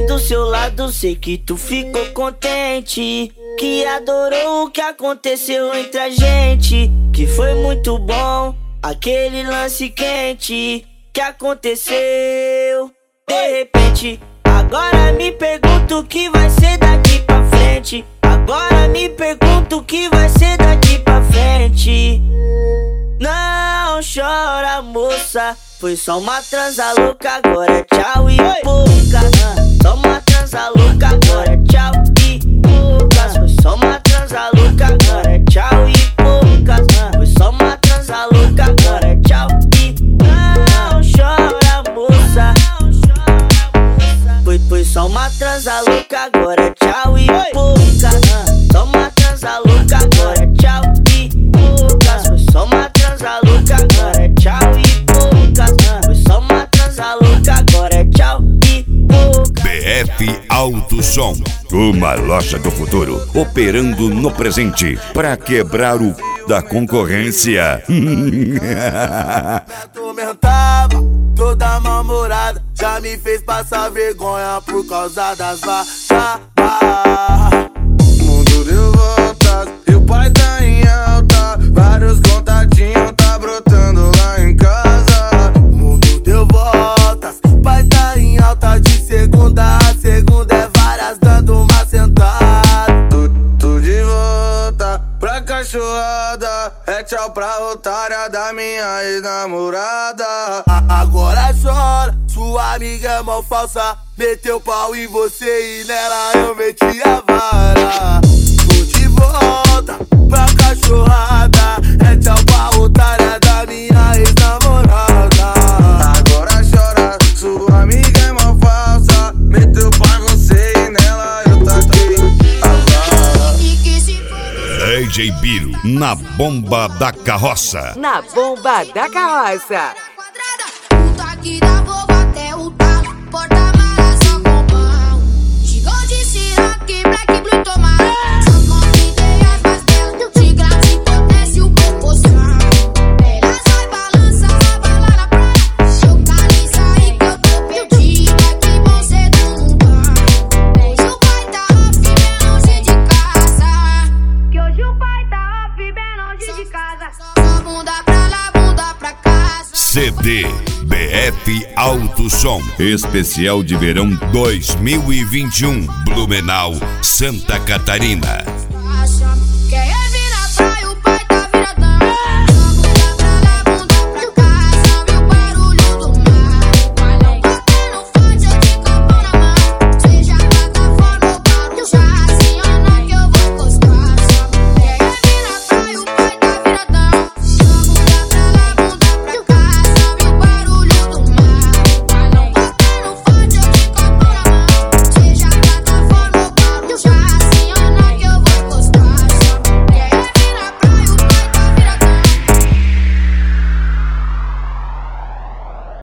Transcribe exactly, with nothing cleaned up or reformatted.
do seu lado, sei que tu ficou contente, que adorou o que aconteceu entre a gente, que foi muito bom aquele lance quente que aconteceu de repente. Agora me pergunto o que vai ser daqui pra frente. Agora me pergunto o que vai ser daqui pra frente. Não chora, moça, foi só uma transa louca, agora é tchau e poucas. Só uma transa louca, agora é tchau e poucas. Foi só uma transa louca, agora é tchau e poucas. Foi só uma transa louca, agora é tchau e não chora, moça. Foi, foi só uma transa louca, agora é tchau e poucas. Só uma transa louca, agora é tchau e poucas. Foi só uma transa louca, agora é tchau e poucas. Foi só uma transa louca, agora é tchau e poucas. B F Alto Som, uma loja do futuro operando no presente pra quebrar o da concorrência. Atormentava toda mal-humorada, já me fez passar vergonha por causa das vacas. Mundo deu voltas e o pai tá em alta, vários contatinhos tá brotando lá em casa. Mundo deu voltas, pai tá em alta, de segunda a segunda é várias dando uma sentada. Tu, tu de volta pra cachorrada, é tchau pra otária da minha ex-namorada. Agora chora, sua amiga é mal falsa, meteu pau em você e nela eu meti a vara. Tô de volta pra cachorrada, é tchau pra otária da minha ex-namorada. Agora chora, sua amiga é mal falsa, meteu pau em você e nela eu taquei a vara. D J Biro, na bomba da carroça. Na bomba da carroça. Puta que dá fogo até o talo, porta-mala só com pão. Chegou de Chirac, Black Blue, toma. Só com ideias mais belas, de graça acontece o proporção. Ela sai, balança, bala na praia. Localiza aí que eu tô perdida, que bom ser do mundão. Hoje o pai tá off, bem longe de casa. Que hoje o pai tá off, bem longe de casa. Só bunda pra lá, bunda pra casa. C D B F Alto Som, especial de verão dois mil e vinte e um, Blumenau, Santa Catarina.